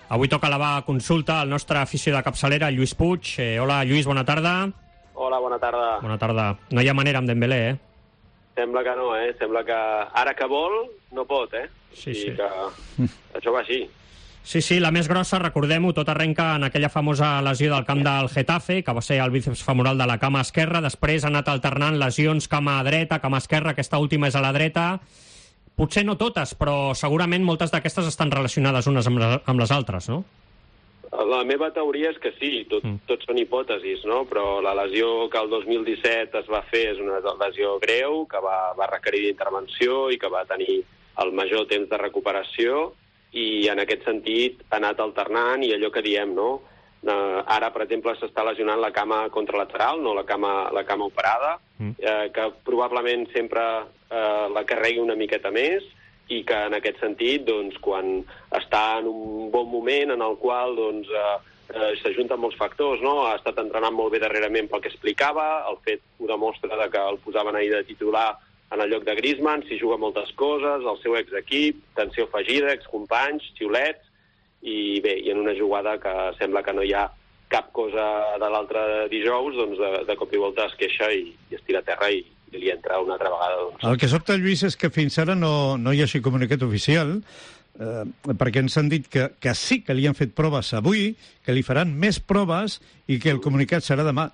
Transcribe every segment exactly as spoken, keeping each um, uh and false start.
Avui toca elevar consulta al nostre afició de capçalera, Lluís Puig. Eh, hola, Lluís, bona tarda. Hola, bona tarda. Bona tarda. No hi ha manera amb Dembélé, eh? Sembla que no, eh? Sembla que ara que vol, no pot, eh? Sí, I sí. que això va així. Sí, sí, la més grossa, recordem-ho, tot arrenca en aquella famosa lesió del camp del Getafe, que va ser el bíceps femoral de la cama esquerra. Després ha anat alternant lesions cama dreta, cama esquerra, aquesta última és a la dreta. Potser no totes, però segurament moltes d'aquestes estan relacionades unes amb les, amb les altres, no? La meva teoria és que sí, tot, mm. tot són hipòtesis, no? Però la lesió que el dos mil disset es va fer és una lesió greu, que va, va requerir d'intervenció i que va tenir el major temps de recuperació, i en aquest sentit ha anat alternant, i allò que diem, no? Uh, ara, per exemple, s'està lesionant la cama contralateral, no la cama, la cama operada, mm. uh, que probablement sempre uh, la carregui una miqueta més, i que en aquest sentit, doncs, quan està en un bon moment en el qual doncs, uh, uh, s'ajunten molts factors, no? Ha estat entrenant molt bé darrerament pel que explicava, el fet ho demostra de que el posaven ahir de titular en el lloc de Griezmann, s'hi juga moltes coses, el seu exequip, tensió afegida, excompanys, xiulets, i bé, i en una jugada que sembla que no hi ha cap cosa de l'altre dijous, doncs de, de cop i volta es queixa i, i es tira a terra i, i li entra una altra vegada. Doncs. El que sobta, Lluís, és que fins ara no, no hi hagi comunicat oficial, eh, perquè ens han dit que, que sí que li han fet proves avui, que li faran més proves i que el comunicat serà demà.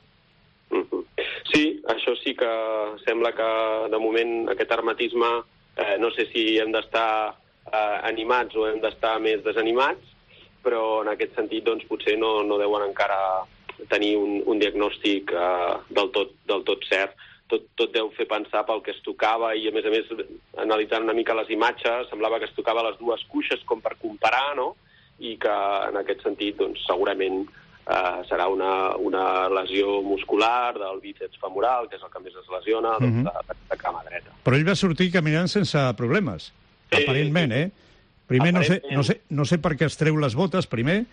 Sí, això sí que sembla que de moment aquest hermetisme, eh, no sé si hem d'estar eh, animats o hem d'estar més desanimats, però en aquest sentit doncs, potser no, no deuen encara tenir un, un diagnòstic eh, del, tot, del tot cert. Tot, tot deu fer pensar pel que es tocava i, a més a més, analitzant una mica les imatges, semblava que es tocava les dues cuixes com per comparar, no? I que en aquest sentit doncs, segurament Uh, serà una, una lesió muscular del bíceps femoral, que és el que més es lesiona, doncs, mm -hmm. de, de cama dreta. Però ell va sortir caminant sense problemes, sí, aparentment, sí. eh? Primer aparentment. No, sé, no, sé, no sé per què es treu les botes, primer,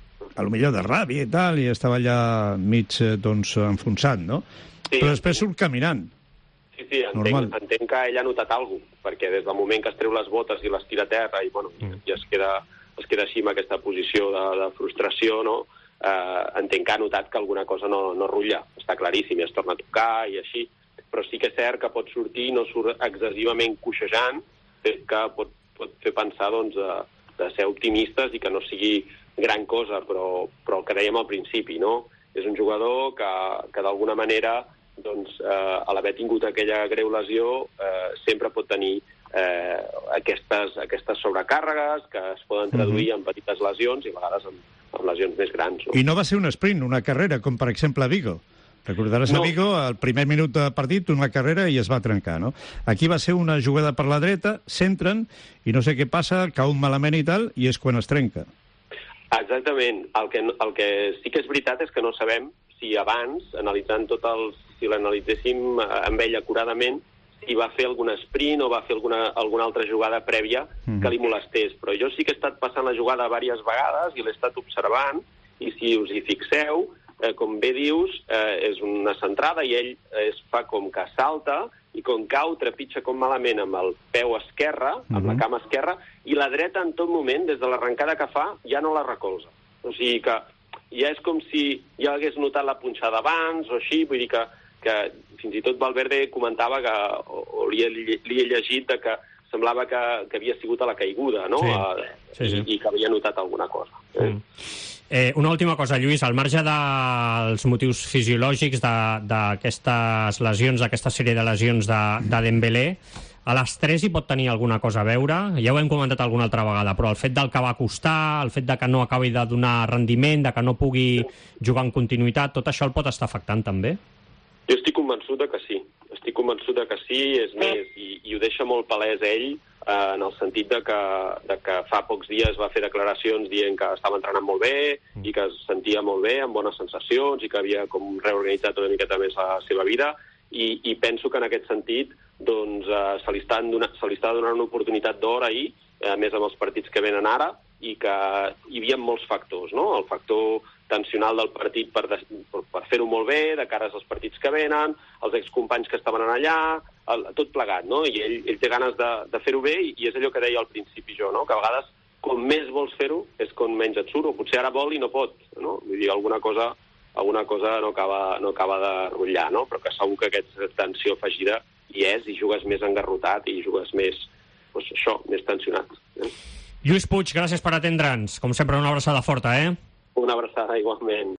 a lo millor de ràbia i tal, i estava allà mig, doncs, enfonsat, no? Sí, però després surt caminant. Sí, sí, entenc, entenc que ell ha notat alguna cosa, perquè des del moment que es treu les botes i les tira a terra i, bueno, mm. i es queda, es queda així amb aquesta posició de, de frustració, no?, Uh, entenc que ha notat que alguna cosa no, no rutlla, està claríssim, i es torna a tocar i així, però sí que és cert que pot sortir, no surt excessivament coixejant, que pot, pot fer pensar doncs, de, de ser optimistes i que no sigui gran cosa, però, però el que dèiem al principi, no? És un jugador que, que d'alguna manera, doncs, uh, a l'haver tingut aquella greu lesió, uh, sempre pot tenir eh, aquestes, aquestes sobrecàrregues que es poden traduir mm-hmm. en petites lesions i a vegades en amb lesions més grans. No? I no va ser un sprint, una carrera, com per exemple a Vigo. Recordaràs no. a Vigo, al primer minut de partit, una carrera i es va trencar, no? Aquí va ser una jugada per la dreta, centren, i no sé què passa, cau malament i tal, i és quan es trenca. Exactament. El que, el que sí que és veritat és que no sabem si abans, analitzant tot el... si l'analitzéssim amb ell acuradament, si va fer algun sprint o va fer alguna, alguna altra jugada prèvia mm. que li molestés. Però jo sí que he estat passant la jugada diverses vegades i l'he estat observant, i si us hi fixeu, eh, com bé dius, eh, és una centrada i ell es fa com que salta i com cau trepitja com malament amb el peu esquerre, amb mm-hmm. la cama esquerra, i la dreta en tot moment, des de l'arrencada que fa, ja no la recolza. O sigui que ja és com si ja hagués notat la punxada abans o així, vull dir que que fins i tot Valverde comentava que, o, o li, he, li he llegit de que semblava que, que havia sigut a la caiguda, no? Sí, sí, sí. I, i que havia notat alguna cosa. Eh? Mm. Eh, una última cosa, Lluís, al marge dels motius fisiològics d'aquestes lesions, d'aquesta sèrie de lesions de, de Dembélé, a l'estrès hi pot tenir alguna cosa a veure? Ja ho hem comentat alguna altra vegada, però el fet del que va costar, el fet de que no acabi de donar rendiment, de que no pugui jugar en continuïtat, tot això el pot estar afectant també? Jo estic convençut de que sí. Estic convençut de que sí, és més, i, i ho deixa molt palès ell, eh, en el sentit de que, de que fa pocs dies va fer declaracions dient que estava entrenant molt bé i que es sentia molt bé, amb bones sensacions, i que havia com reorganitzat una miqueta més la seva vida, i, i penso que en aquest sentit doncs, eh, se li està donant, se li està donant una oportunitat d'or ahir, a més amb els partits que venen ara, i que hi havia molts factors, no? El factor tensional del partit per, per, per fer-ho molt bé, de cares als partits que venen, els excompanys que estaven allà, el, tot plegat, no? I ell, ell té ganes de, de fer-ho bé, i, i és allò que deia al principi jo, no? Que a vegades com més vols fer-ho, és com menys et surt, o potser ara vol i no pot, no? Vull dir, alguna cosa, alguna cosa no acaba, no acaba de rotllar, no? Però que segur que aquesta tensió afegida hi és, i jugues més engarrotat, i jugues més, doncs això, més tensionat. Eh? Lluís Puig, gràcies per atendre'ns. Com sempre, una abraçada forta, eh? Una abraçada, igualment.